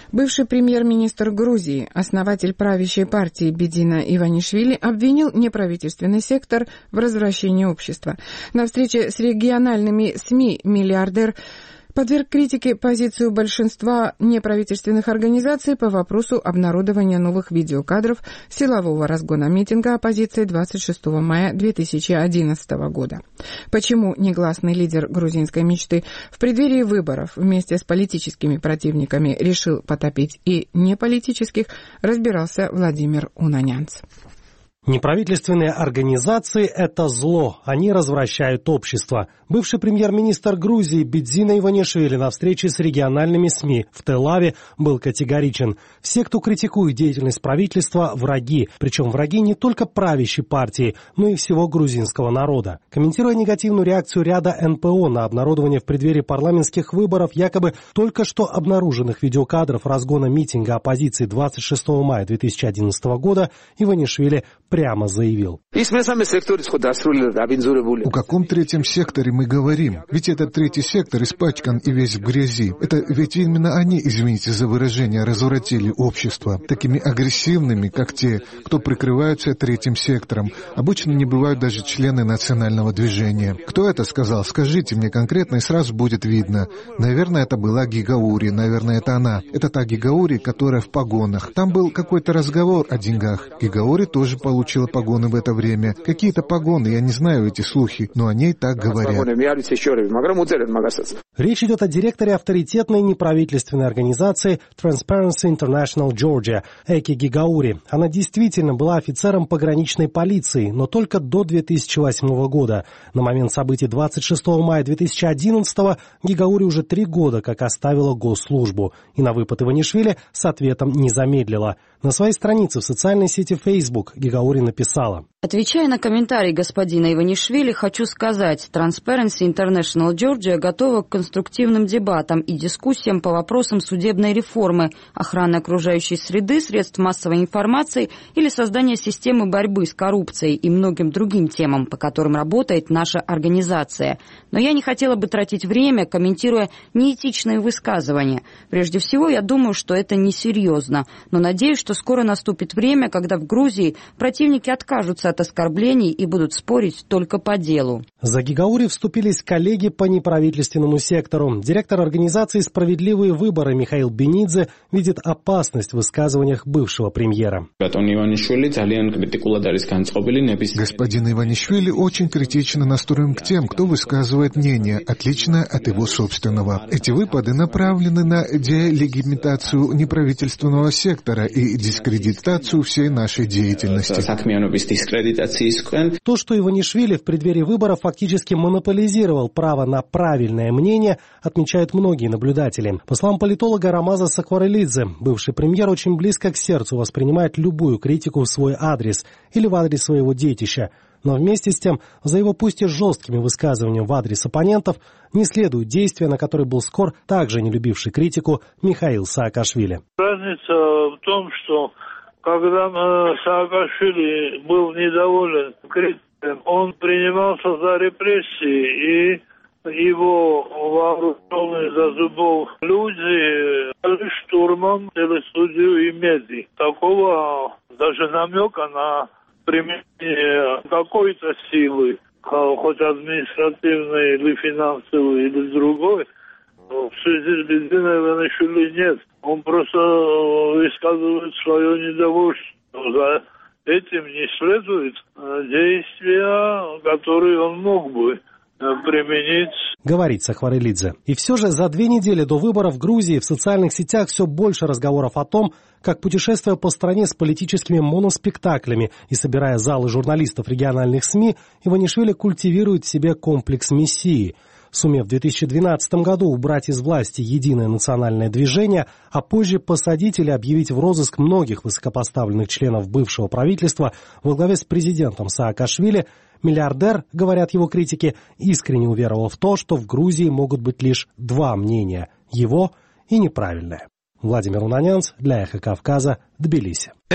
Бывший премьер-министр Грузии, основатель правящей партии Бедина Иванишвили обвинил неправительственный сектор в развращении общества. На встрече с региональными СМИ миллиардер подверг критике позицию большинства неправительственных организаций по вопросу обнародования новых видеокадров силового разгона митинга оппозиции 26 мая 2011 года. Почему негласный лидер грузинской мечты в преддверии выборов вместе с политическими противниками решил потопить и неполитических, разбирался Владимир Унанянц. Неправительственные организации – это зло, они развращают общество. Бывший премьер-министр Грузии Бедзина Иванишвили на встрече с региональными СМИ в Тель-Авиве был категоричен. Все, кто критикует деятельность правительства – враги. Причем враги не только правящей партии, но и всего грузинского народа. Комментируя негативную реакцию ряда НПО на обнародование в преддверии парламентских выборов якобы только что обнаруженных видеокадров разгона митинга оппозиции 26 мая 2011 года, Иванишвили прямо заявил. О каком третьем секторе мы говорим? Ведь этот третий сектор испачкан и весь в грязи. Это ведь именно они, извините за выражение, развратили общество. Такими агрессивными, как те, кто прикрываются третьим сектором, обычно не бывают даже члены национального движения. Кто это сказал? Скажите мне конкретно, и сразу будет видно. Наверное, это была Гигаури, наверное, это она. Это та Гигаури, которая в погонах. Там был какой-то разговор о деньгах. Гигаури тоже получила погоны в это время. Какие-то погоны, я не знаю эти слухи, но о ней так говорят. Речь идет о директоре авторитетной неправительственной организации Transparency International Georgia, Эки Гигаури. Она действительно была офицером пограничной полиции, но только до 2008 года. На момент событий 26 мая 2011 Гигаури уже 3 года как оставила госслужбу. И на выпад Иванишвили с ответом не замедлила. На своей странице в социальной сети Facebook Гигаури написала: «Отвечая на комментарий господина Иванишвили, хочу сказать, Transparency International Georgia готова к конструктивным дебатам и дискуссиям по вопросам судебной реформы, охраны окружающей среды, средств массовой информации или создания системы борьбы с коррупцией и многим другим темам, по которым работает наша организация. Но я не хотела бы тратить время, комментируя неэтичные высказывания. Прежде всего, я думаю, что это несерьезно, но надеюсь, что скоро наступит время, когда в Грузии противники откажутся от оскорблений и будут спорить только по делу». За Гигаури вступились коллеги по неправительственному сектору. Директор организации «Справедливые выборы» Михаил Бенидзе видит опасность в высказываниях бывшего премьера. Господин Иванишвили очень критично настроен к тем, кто высказывает мнение, отличное от его собственного. Эти выпады направлены на делегитимацию неправительственного сектора и дискредитацию всей нашей деятельности. То, что Иванишвили в преддверии выборов фактически монополизировал право на правильное мнение, отмечают многие наблюдатели. По словам политолога Рамаза Сакварелидзе, бывший премьер очень близко к сердцу воспринимает любую критику в свой адрес или в адрес своего детища. Но вместе с тем, за его пусть и жесткими высказываниями в адрес оппонентов, не следует действия, на которые был скор также не любивший критику Михаил Саакашвили. Разница в том, что когда Саакашвили был недоволен критикой, он принимался за репрессии, и его вооруженные за зубов люди дали штурмом телестудию и меди. Такого даже намека на применение какой-то силы, хоть административной или финансовой, или другой, в связи с Бедзиной Иванишвили нет. Он просто высказывает свое недовольство. За этим не следует действия, которые он мог бы применить. Говорит Сакварелидзе. И все же за 2 недели до выборов в Грузии в социальных сетях все больше разговоров о том, как, путешествуя по стране с политическими моноспектаклями и собирая залы журналистов региональных СМИ, Иванишвили культивирует в себе комплекс мессии. Сумев в 2012 году убрать из власти единое национальное движение, а позже посадить или объявить в розыск многих высокопоставленных членов бывшего правительства во главе с президентом Саакашвили, миллиардер, говорят его критики, искренне уверовал в то, что в Грузии могут быть лишь 2 мнения – его и неправильное. Владимир Унанянц для Эхо Кавказа, Тбилиси.